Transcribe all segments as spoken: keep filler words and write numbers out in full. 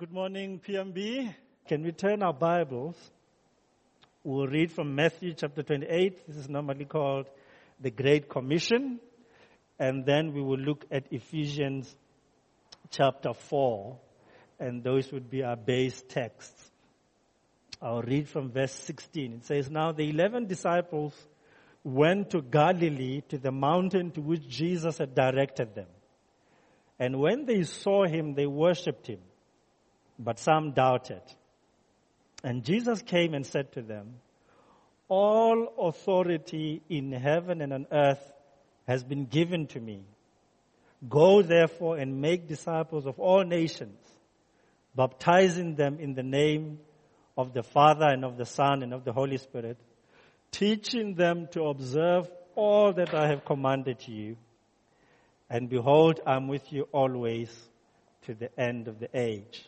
Good morning, P M B. Can we turn our Bibles? We'll read from Matthew chapter twenty-eight. This is normally called the Great Commission. And then we will look at Ephesians chapter four. And those would be our base texts. I'll read from verse sixteen. It says, "Now the eleven disciples went to Galilee, to the mountain to which Jesus had directed them. And when they saw him, they worshipped him. But some doubted. And Jesus came and said to them, 'All authority in heaven and on earth has been given to me. Go therefore and make disciples of all nations, baptizing them in the name of the Father and of the Son and of the Holy Spirit, teaching them to observe all that I have commanded you. And behold, I am with you always to the end of the age.'"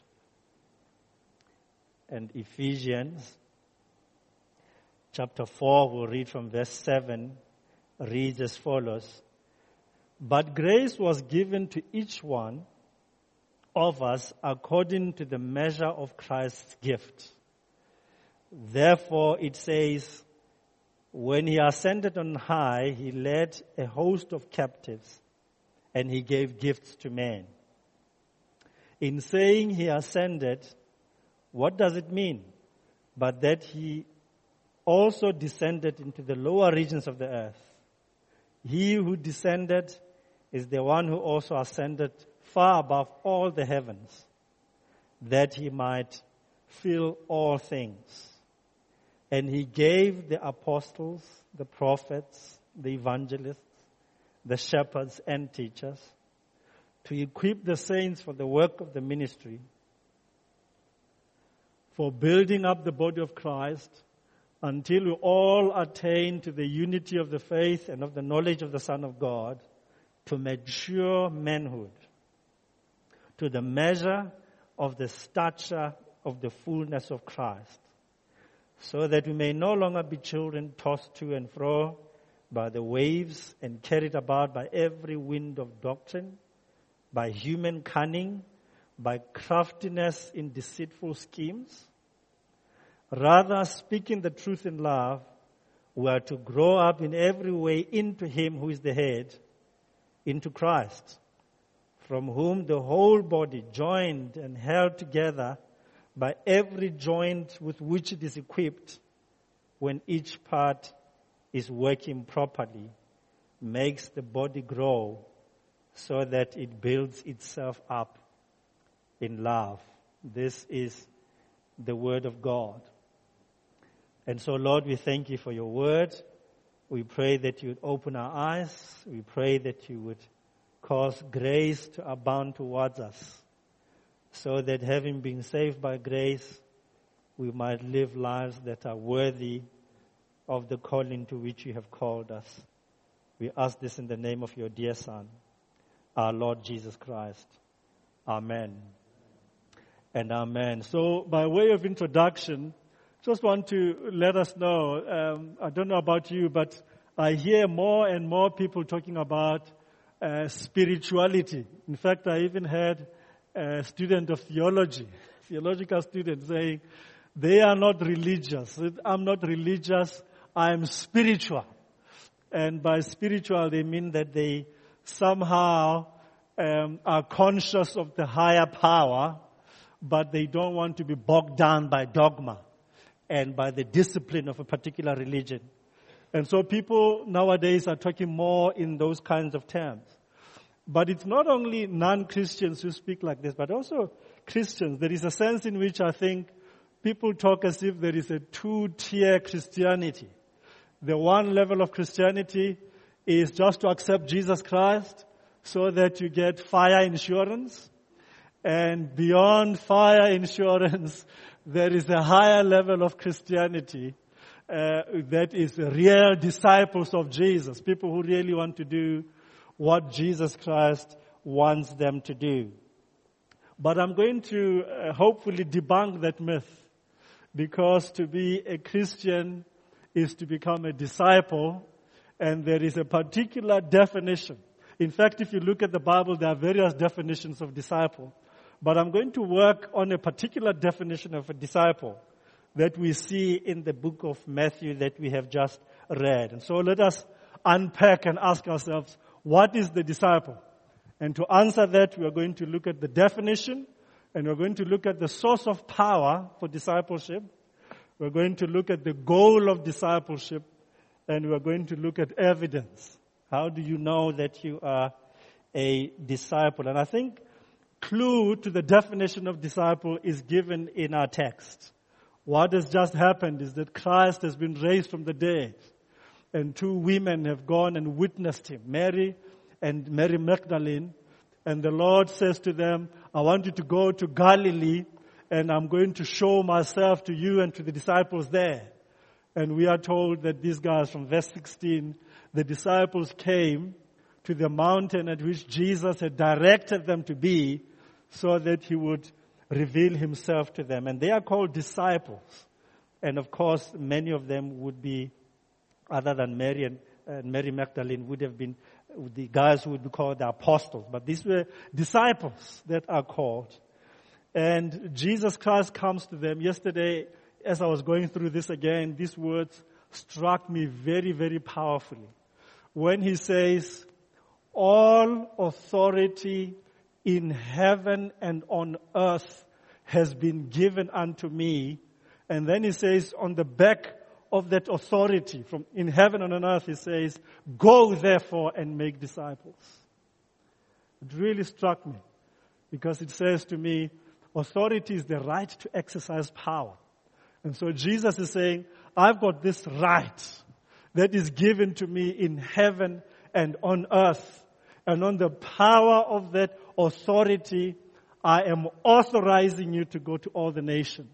And Ephesians chapter four, we'll read from verse seven, reads as follows. "But grace was given to each one of us according to the measure of Christ's gift. Therefore it says, when he ascended on high, he led a host of captives, and he gave gifts to men. In saying he ascended, what does it mean? But that he also descended into the lower regions of the earth. He who descended is the one who also ascended far above all the heavens, that he might fill all things. And he gave the apostles, the prophets, the evangelists, the shepherds and teachers, to equip the saints for the work of the ministry, for building up the body of Christ, until we all attain to the unity of the faith and of the knowledge of the Son of God, to mature manhood, to the measure of the stature of the fullness of Christ, so that we may no longer be children tossed to and fro by the waves and carried about by every wind of doctrine, by human cunning, by craftiness in deceitful schemes. Rather, speaking the truth in love, we are to grow up in every way into him who is the head, into Christ, from whom the whole body, joined and held together by every joint with which it is equipped, when each part is working properly, makes the body grow so that it builds itself up in love." This is the word of God. And so, Lord, we thank you for your word. We pray that you would open our eyes. We pray that you would cause grace to abound towards us, so that having been saved by grace, we might live lives that are worthy of the calling to which you have called us. We ask this in the name of your dear Son, our Lord Jesus Christ. Amen. And amen. So, by way of introduction, just want to let us know, um, I don't know about you, but I hear more and more people talking about uh, spirituality. In fact, I even heard a student of theology, theological student, saying, they are not religious. I'm not religious, I am spiritual. And by spiritual, they mean that they somehow um, are conscious of the higher power, but they don't want to be bogged down by dogma and by the discipline of a particular religion. And so people nowadays are talking more in those kinds of terms. But it's not only non-Christians who speak like this, but also Christians. There is a sense in which I think people talk as if there is a two-tier Christianity. The one level of Christianity is just to accept Jesus Christ so that you get fire insurance. And beyond fire insurance, there is a higher level of Christianity uh, that is real disciples of Jesus, people who really want to do what Jesus Christ wants them to do. But I'm going to uh, hopefully debunk that myth, because to be a Christian is to become a disciple, and there is a particular definition. In fact, if you look at the Bible, there are various definitions of disciple. But I'm going to work on a particular definition of a disciple that we see in the book of Matthew that we have just read. And so let us unpack and ask ourselves, what is the disciple? And to answer that, we are going to look at the definition, and we're going to look at the source of power for discipleship. We're going to look at the goal of discipleship, and we're going to look at evidence. How do you know that you are a disciple? And I think clue to the definition of disciple is given in our text. What has just happened is that Christ has been raised from the dead, and two women have gone and witnessed him, Mary and Mary Magdalene. And the Lord says to them, I want you to go to Galilee, and I'm going to show myself to you and to the disciples there. And we are told that these guys, from verse sixteen, the disciples came to the mountain at which Jesus had directed them to be, so that he would reveal himself to them. And they are called disciples. And of course, many of them would be, other than Mary and uh, Mary Magdalene, would have been the guys who would be called the apostles. But these were disciples that are called. And Jesus Christ comes to them. Yesterday, as I was going through this again, these words struck me very, very powerfully. When he says, all authority in heaven and on earth has been given unto me. And then he says, on the back of that authority from in heaven and on earth, he says, go therefore and make disciples. It really struck me, because it says to me, authority is the right to exercise power. And so Jesus is saying, I've got this right that is given to me in heaven and on earth. And on the power of that authority, I am authorizing you to go to all the nations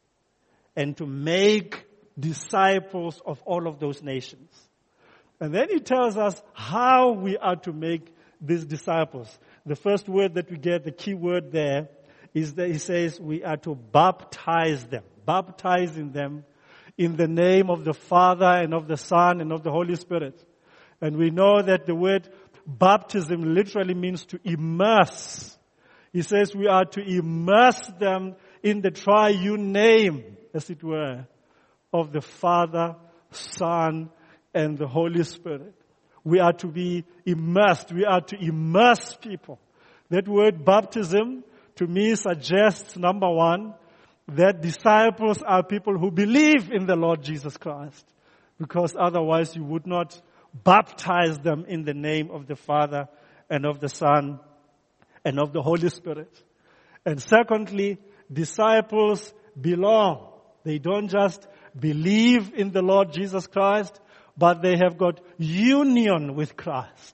and to make disciples of all of those nations. And then he tells us how we are to make these disciples. The first word that we get, the key word there, is that he says we are to baptize them. Baptizing them in the name of the Father and of the Son and of the Holy Spirit. And we know that the word baptism literally means to immerse. He says we are to immerse them in the triune name, as it were, of the Father, Son, and the Holy Spirit. We are to be immersed. We are to immerse people. That word baptism to me suggests, number one, that disciples are people who believe in the Lord Jesus Christ, because otherwise you would not baptize them in the name of the Father and of the Son and of the Holy Spirit. And secondly, disciples belong. They don't just believe in the Lord Jesus Christ, but they have got union with Christ.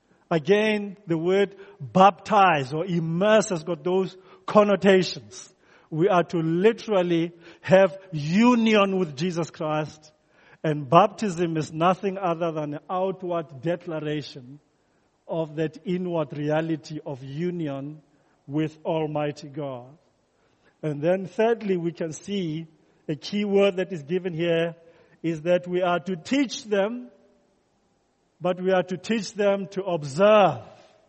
Again, the word baptize or immerse has got those connotations. We are to literally have union with Jesus Christ. And baptism is nothing other than an outward declaration of that inward reality of union with Almighty God. And then thirdly, we can see a key word that is given here is that we are to teach them, but we are to teach them to observe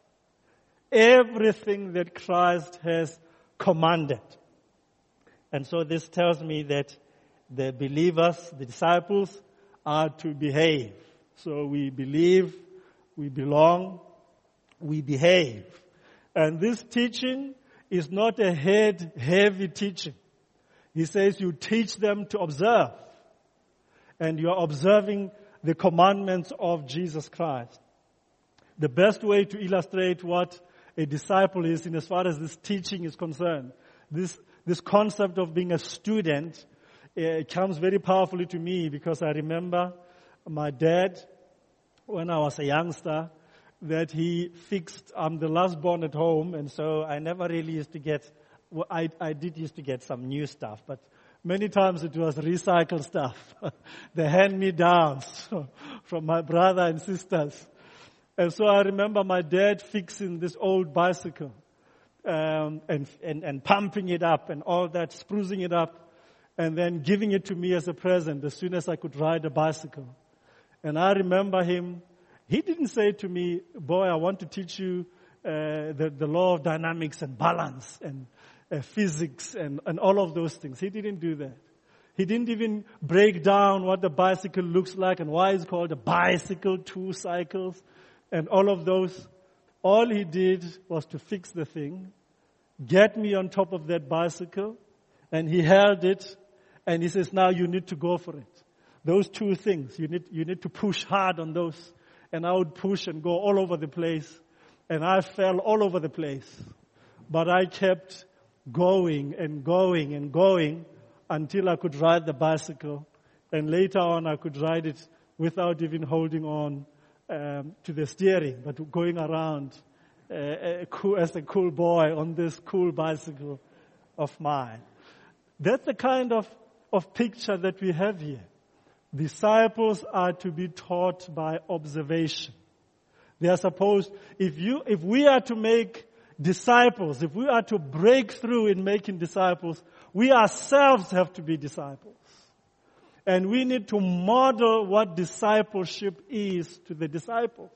everything that Christ has commanded. And so this tells me that the believers, the disciples, are to behave. So we believe, we belong, we behave. And this teaching is not a head-heavy teaching. He says you teach them to observe. And you are observing the commandments of Jesus Christ. The best way to illustrate what a disciple is in as far as this teaching is concerned, this this concept of being a student, it comes very powerfully to me, because I remember my dad, when I was a youngster, that he fixed, I'm the last born at home, and so I never really used to get, well, I, I did used to get some new stuff, but many times it was recycled stuff, the hand-me-downs from my brother and sisters. And so I remember my dad fixing this old bicycle um, and, and, and pumping it up and all that, sprucing it up, and then giving it to me as a present as soon as I could ride a bicycle. And I remember him, he didn't say to me, boy, I want to teach you uh, the, the law of dynamics and balance and uh, physics and, and all of those things. He didn't do that. He didn't even break down what the bicycle looks like and why it's called a bicycle, two cycles, and all of those. All he did was to fix the thing, get me on top of that bicycle, and he held it, and he says, now you need to go for it. Those two things, you need, you need to push hard on those. And I would push and go all over the place, and I fell all over the place. But I kept going and going and going until I could ride the bicycle, and later on I could ride it without even holding on um, to the steering, but going around uh, a cool, as a cool boy on this cool bicycle of mine. That's the kind of, of picture that we have here. Disciples are to be taught by observation. They are supposed, if you, if we are to make disciples, if we are to break through in making disciples, we ourselves have to be disciples. And we need to model what discipleship is to the disciples.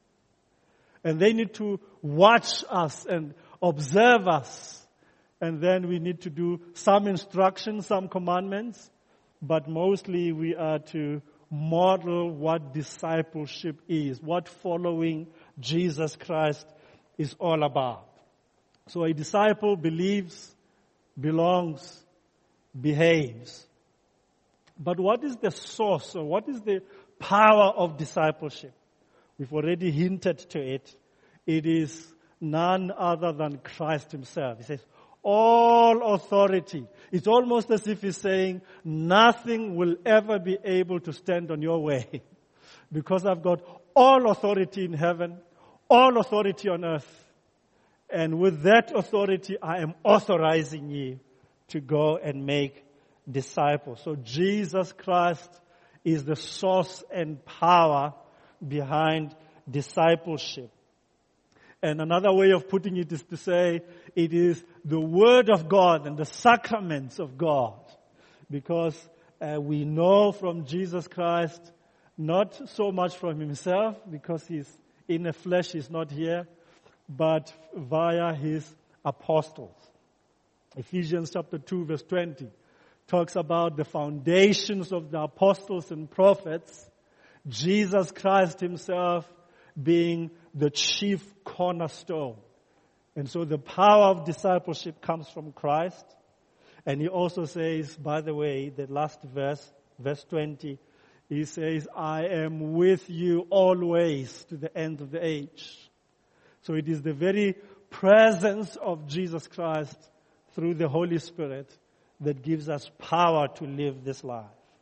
And they need to watch us and observe us. And then we need to do some instruction, some commandments. But mostly we are to model what discipleship is, what following Jesus Christ is all about. So a disciple believes, belongs, behaves. But what is the source or what is the power of discipleship? We've already hinted to it. It is none other than Christ himself. He says, all authority. It's almost as if he's saying, nothing will ever be able to stand on your way. Because I've got all authority in heaven, all authority on earth. And with that authority, I am authorizing you to go and make disciples. So Jesus Christ is the source and power behind discipleship. And another way of putting it is to say it is the Word of God and the sacraments of God. Because uh, we know from Jesus Christ, not so much from himself, because he's in the flesh, he's not here, but via his apostles. Ephesians chapter two verse twenty talks about the foundations of the apostles and prophets, Jesus Christ himself being the chief cornerstone. And so the power of discipleship comes from Christ. And he also says, by the way, the last verse, verse twenty, he says, I am with you always to the end of the age. So it is the very presence of Jesus Christ through the Holy Spirit that gives us power to live this life.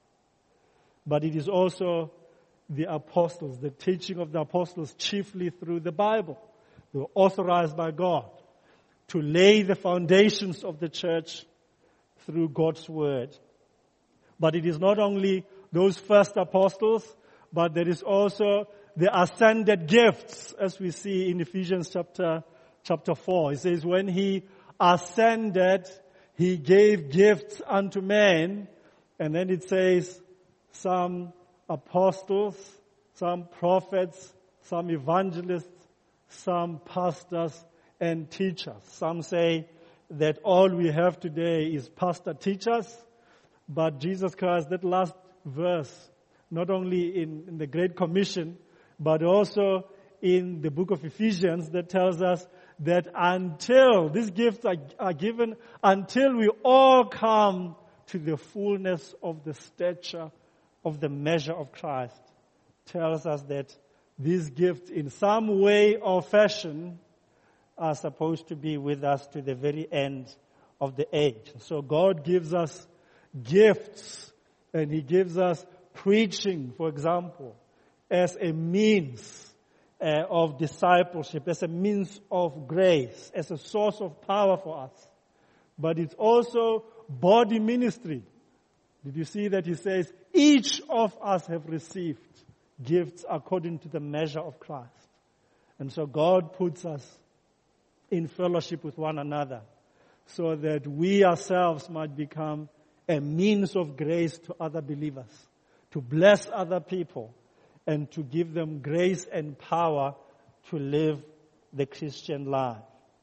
But it is also the apostles, the teaching of the apostles, chiefly through the Bible. They were authorized by God to lay the foundations of the church through God's word. But it is not only those first apostles, but there is also the ascended gifts, as we see in Ephesians chapter, chapter four. It says, when he ascended, he gave gifts unto men. And then it says, some apostles, some prophets, some evangelists, some pastors and teachers. Some say that all we have today is pastor teachers, but Jesus Christ, that last verse, not only in, in the Great Commission, but also in the book of Ephesians, that tells us that until, these gifts are, are given until we all come to the fullness of the stature of the measure of Christ, tells us that these gifts in some way or fashion are supposed to be with us to the very end of the age. So God gives us gifts, and he gives us preaching, for example, as a means uh, of discipleship, as a means of grace, as a source of power for us. But it's also body ministry. Did you see that he says, each of us have received gifts according to the measure of Christ. And so God puts us in fellowship with one another so that we ourselves might become a means of grace to other believers, to bless other people, and to give them grace and power to live the Christian life?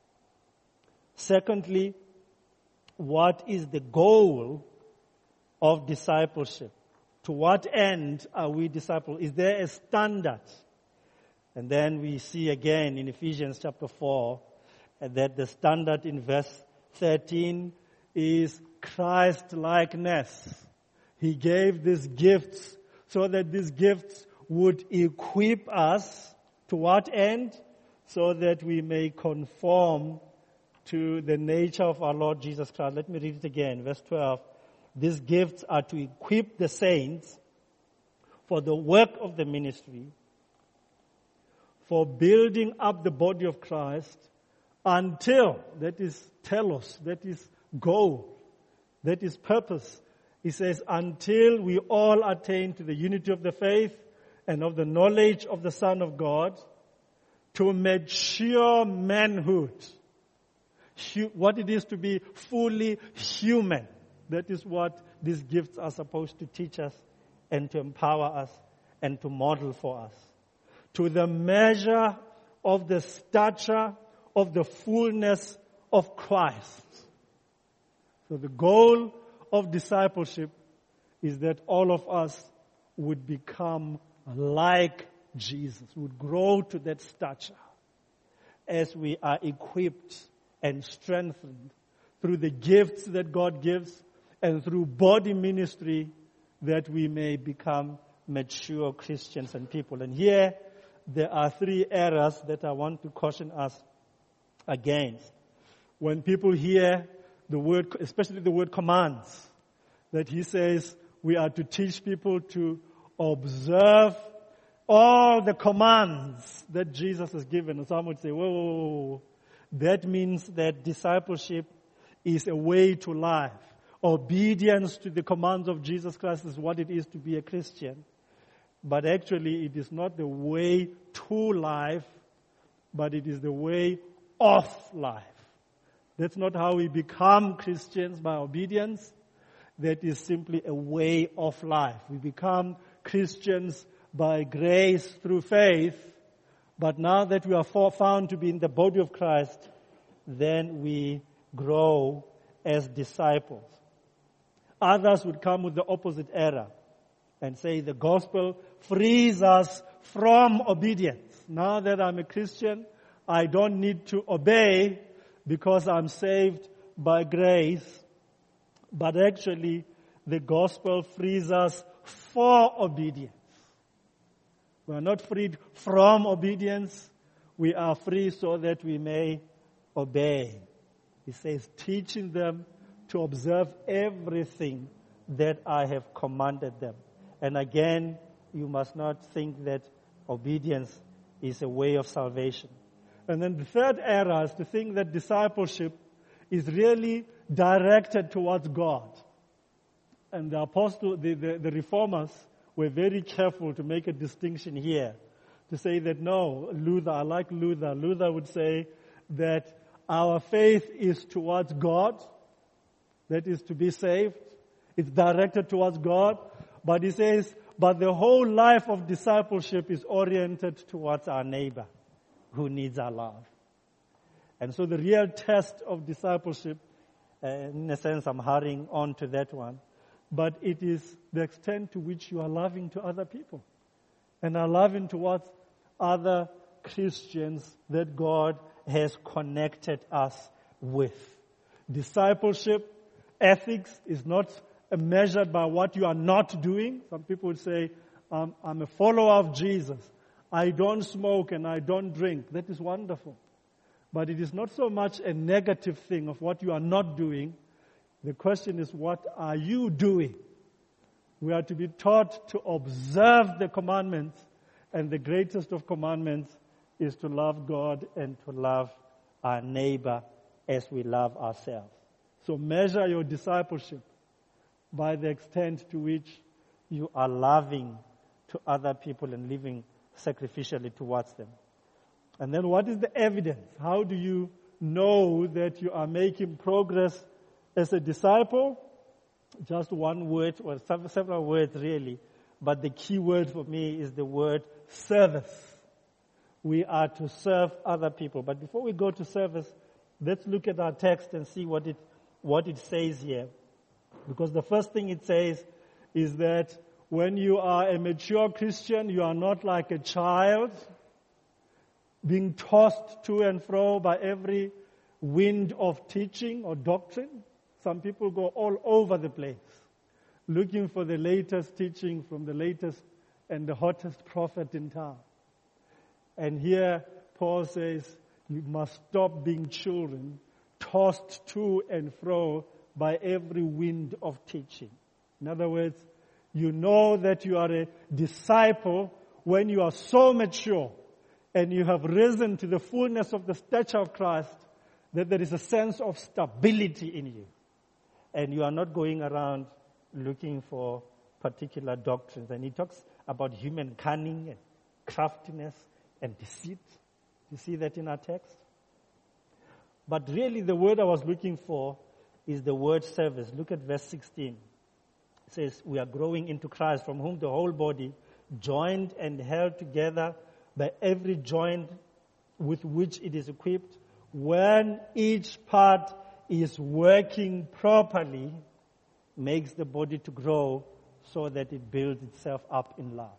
Secondly, what is the goal of discipleship? To what end are we disciples? Is there a standard? And then we see again in Ephesians chapter four that the standard in verse thirteen is Christ-likeness. He gave these gifts so that these gifts would equip us to what end? So that we may conform to the nature of our Lord Jesus Christ. Let me read it again, verse twelve. These gifts are to equip the saints for the work of the ministry, for building up the body of Christ until, that is telos, that is goal, that is purpose. He says, until we all attain to the unity of the faith and of the knowledge of the Son of God, to mature manhood. What it is to be fully human. That is what these gifts are supposed to teach us and to empower us and to model for us. To the measure of the stature of the fullness of Christ. So the goal of discipleship is that all of us would become like Jesus, would grow to that stature as we are equipped and strengthened through the gifts that God gives and through body ministry, that we may become mature Christians and people. And here there are three errors that I want to caution us against. When people hear the word, especially the word commands, that he says we are to teach people to observe all the commands that Jesus has given. And some would say, whoa, whoa, whoa, whoa. That means that discipleship is a way to life. Obedience to the commands of Jesus Christ is what it is to be a Christian. But actually, it is not the way to life, but it is the way of life. That's not how we become Christians, by obedience. That is simply a way of life. We become Christians by grace through faith. But now that we are found to be in the body of Christ, then we grow as disciples. Others would come with the opposite error and say the gospel frees us from obedience. Now that I'm a Christian, I don't need to obey because I'm saved by grace. But actually, the gospel frees us for obedience. We are not freed from obedience. We are free so that we may obey. He says, teaching them to observe everything that I have commanded them. And again, you must not think that obedience is a way of salvation. And then the third error is to think that discipleship is really directed towards God. And the apostle, the, the, the reformers were very careful to make a distinction here. To say that no, Luther, I like Luther. Luther would say that our faith is towards God. That is to be saved. It's directed towards God. But he says, but the whole life of discipleship is oriented towards our neighbor who needs our love. And so the real test of discipleship, uh, in a sense I'm hurrying on to that one, but it is the extent to which you are loving to other people and are loving towards other Christians that God has connected us with. Discipleship, ethics is not measured by what you are not doing. Some people would say, um, I'm a follower of Jesus. I don't smoke and I don't drink. That is wonderful. But it is not so much a negative thing of what you are not doing. The question is, what are you doing? We are to be taught to observe the commandments, and the greatest of commandments is to love God and to love our neighbor as we love ourselves. So measure your discipleship by the extent to which you are loving to other people and living sacrificially towards them. And then what is the evidence? How do you know that you are making progress as a disciple? Just one word, or several words really, but the key word for me is the word service. we are to serve other people. But before we go to service, let's look at our text and see what it what it says here. Because the first thing it says is that when you are a mature Christian, you are not like a child being tossed to and fro by every wind of teaching or doctrine. Some people go all over the place looking for the latest teaching from the latest and the hottest prophet in town. And here Paul says you must stop being children tossed to and fro by every wind of teaching. In other words, you know that you are a disciple when you are so mature and you have risen to the fullness of the stature of Christ that there is a sense of stability in you. And you are not going around looking for particular doctrines. And he talks about human cunning and craftiness and deceit. You see that in our text? But really the word I was looking for is the word service. Look at verse sixteen. It says, we are growing into Christ, from whom the whole body, joined and held together by every joint with which it is equipped, when each part is working properly, makes the body to grow so that it builds itself up in love.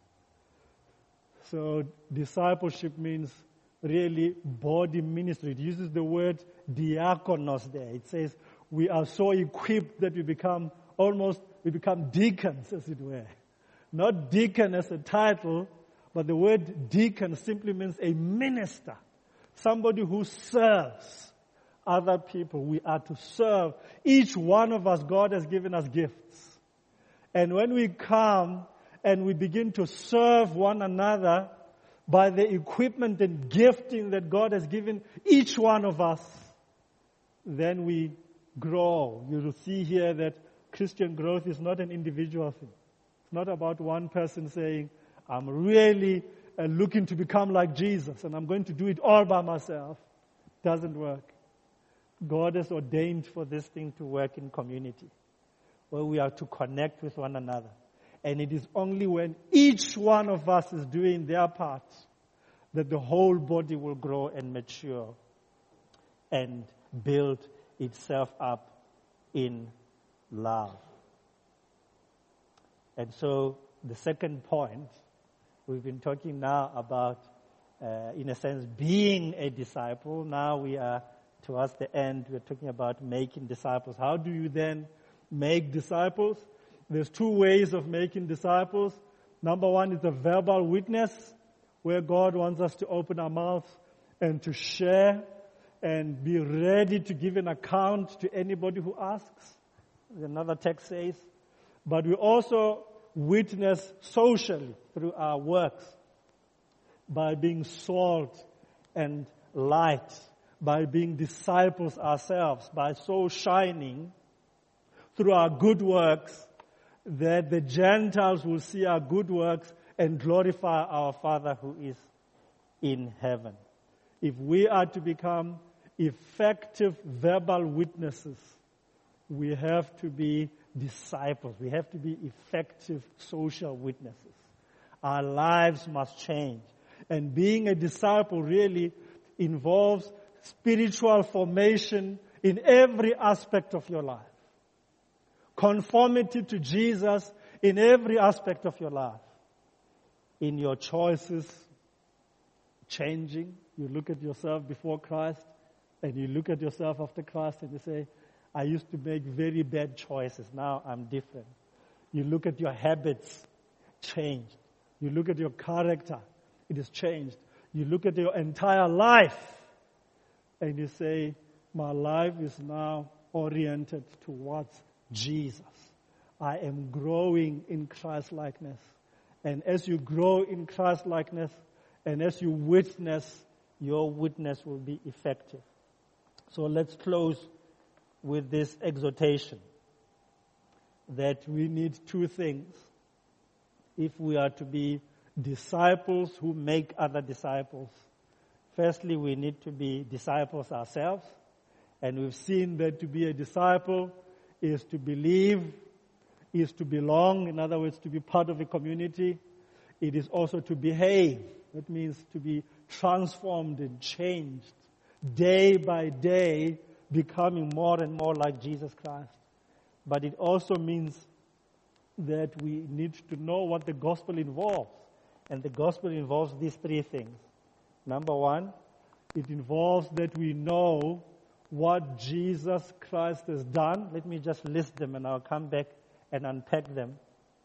So discipleship means really body ministry. It uses the word diakonos there. It says we are so equipped that we become almost, we become deacons, as it were. Not deacon as a title, but the word deacon simply means a minister. Somebody who serves other people. We are to serve. Each one of us, God has given us gifts. And when we come and we begin to serve one another by the equipment and gifting that God has given each one of us, then we grow. You will see here that Christian growth is not an individual thing. It's not about one person saying, I'm really uh, looking to become like Jesus and I'm going to do it all by myself. It doesn't work. God has ordained for this thing to work in community, where we are to connect with one another. And it is only when each one of us is doing their part that the whole body will grow and mature and build itself up in love. And so the second point, we've been talking now about, uh, in a sense, being a disciple. Now we are towards the end, we're talking about making disciples. How do you then make disciples? There's two ways of making disciples. Number one is a verbal witness, where God wants us to open our mouths and to share and be ready to give an account to anybody who asks. Another text says. But we also witness socially through our works, by being salt and light, by being disciples ourselves, by so shining through our good works that the Gentiles will see our good works and glorify our Father who is in heaven. If we are to become effective verbal witnesses, we have to be disciples. We have to be effective social witnesses. Our lives must change. And being a disciple really involves spiritual formation in every aspect of your life. Conformity to Jesus in every aspect of your life. In your choices, changing. You look at yourself before Christ and you look at yourself after Christ and you say, I used to make very bad choices. Now I'm different. You look at your habits, changed. You look at your character, it has changed. You look at your entire life and you say, my life is now oriented towards Jesus. I am growing in Christ-likeness. And as you grow in Christ-likeness and as you witness, your witness will be effective. So let's close with this exhortation that we need two things if we are to be disciples who make other disciples. Firstly, we need to be disciples ourselves. And we've seen that to be a disciple is to believe, is to belong, in other words, to be part of a community. It is also to behave. That means to be transformed and changed day by day, becoming more and more like Jesus Christ. But it also means that we need to know what the gospel involves. And the gospel involves these three things. Number one, it involves that we know what Jesus Christ has done. Let me just list them and I'll come back and unpack them.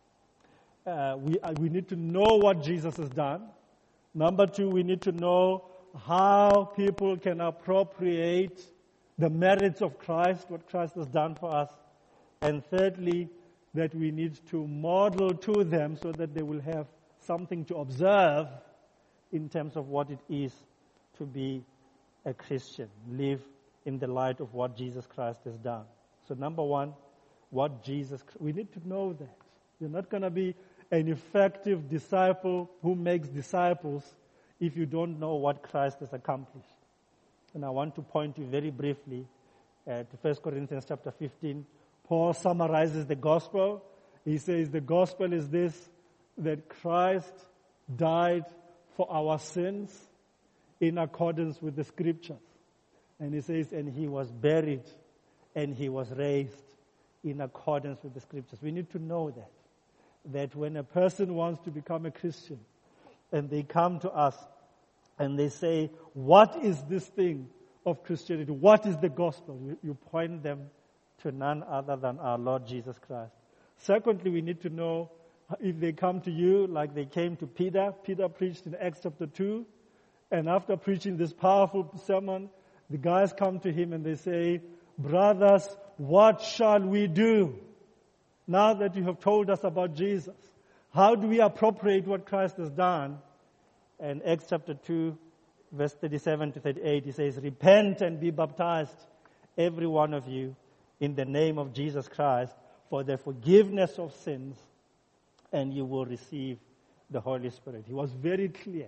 Uh, we, uh, we need to know what Jesus has done. Number two, we need to know how people can appropriate the merits of Christ, what Christ has done for us. And thirdly, that we need to model to them so that they will have something to observe in terms of what it is to be a Christian, live in the light of what Jesus Christ has done. So number one, what Jesus, we need to know that. You're not going to be an effective disciple who makes disciples if you don't know what Christ has accomplished. And I want to point you very briefly uh, to First Corinthians chapter fifteen. Paul summarizes the gospel. He says the gospel is this, that Christ died for our sins in accordance with the scriptures. And he says, and he was buried and he was raised in accordance with the scriptures. We need to know that. That when a person wants to become a Christian and they come to us and they say, what is this thing of Christianity? What is the gospel? You, you point them to none other than our Lord Jesus Christ. Secondly, we need to know if they come to you like they came to Peter. Peter preached in Acts chapter two. And after preaching this powerful sermon, the guys come to him and they say, brothers, what shall we do? Now that you have told us about Jesus, how do we appropriate what Christ has done? And Acts chapter two, verse thirty-seven to thirty-eight, he says, repent and be baptized, every one of you, in the name of Jesus Christ, for the forgiveness of sins, and you will receive the Holy Spirit. He was very clear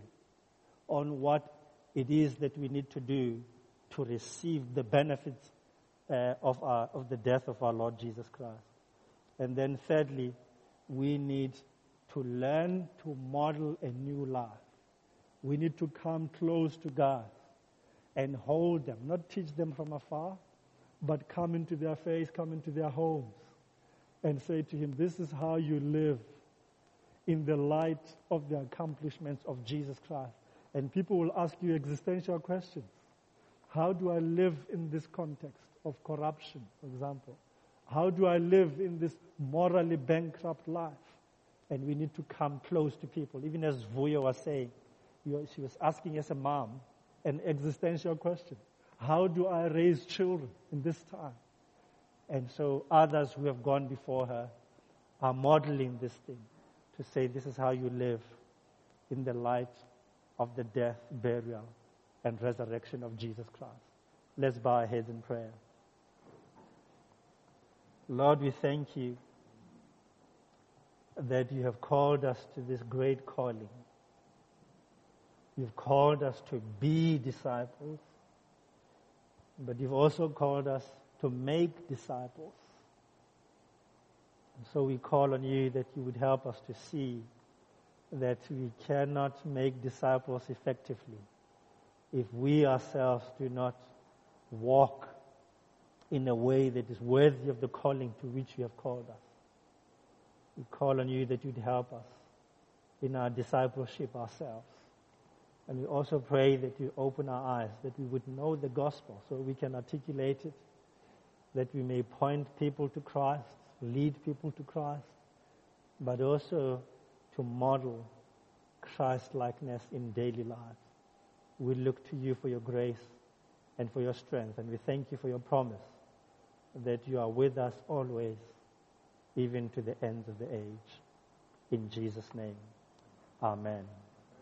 on what it is that we need to do to receive the benefits uh, of, our, of the death of our Lord Jesus Christ. And then thirdly, we need to learn to model a new life. We need to come close to God and hold them, not teach them from afar, but come into their face, come into their homes and say to him, this is how you live in the light of the accomplishments of Jesus Christ. And people will ask you existential questions. How do I live in this context of corruption, for example? How do I live in this morally bankrupt life? And we need to come close to people. Even as Vuyo was saying, she was asking as a mom an existential question. How do I raise children in this time? And so others who have gone before her are modeling this thing to say this is how you live in the light of the death, burial, and resurrection of Jesus Christ. Let's bow our heads in prayer. Lord, we thank you that you have called us to this great calling. You've called us to be disciples, but you've also called us to make disciples. And so we call on you that you would help us to see that we cannot make disciples effectively if we ourselves do not walk in a way that is worthy of the calling to which you have called us. We call on you that you'd help us in our discipleship ourselves. And we also pray that you open our eyes, that we would know the gospel so we can articulate it, that we may point people to Christ, lead people to Christ, but also to model Christ-likeness in daily life. We look to you for your grace and for your strength, and we thank you for your promise that you are with us always, even to the ends of the age. In Jesus' name, amen.